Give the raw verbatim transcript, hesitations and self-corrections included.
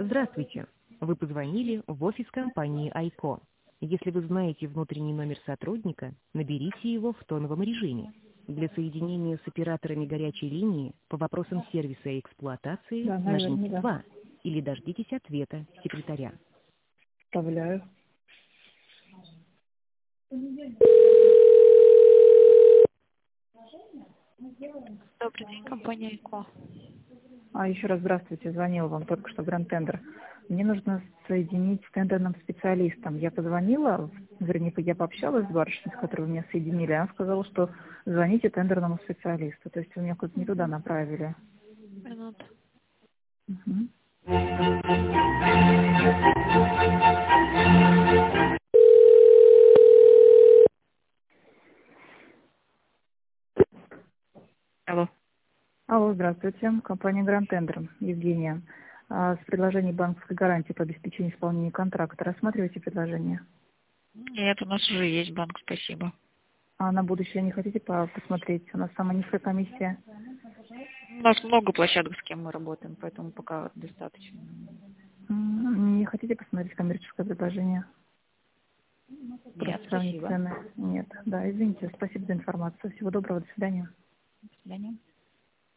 Здравствуйте. Вы позвонили в офис компании Айко. Если вы знаете внутренний номер сотрудника, наберите его в тоновом режиме. Для соединения с операторами горячей линии по вопросам сервиса и эксплуатации Да, наверное, нажмите да. два или дождитесь ответа секретаря. Вставляю. Добрый день, компания ИКО. А, еще раз здравствуйте. Звонила вам только что Гранд Тендер. Мне нужно соединить с тендерным специалистом. Я позвонила, вернее, я пообщалась с барышней, с которой вы меня соединили. Она сказала, что звоните тендерному специалисту. То есть вы меня куда-то не туда направили. Минуту. Мгм. Алло. Алло, здравствуйте. Компания Гранд Тендер. Евгения. А, с предложением банковской гарантии по обеспечению исполнения контракта. Рассматриваете предложение? Нет, у нас уже есть банк, спасибо. А на будущее не хотите по- посмотреть? У нас самая низкая комиссия. У нас много площадок, с кем мы работаем, поэтому пока достаточно. М, Не хотите посмотреть коммерческое предложение? Нет, Просто сравнить спасибо. цены? Нет. Да, извините. Спасибо за информацию. Всего доброго. До свидания. До свидания.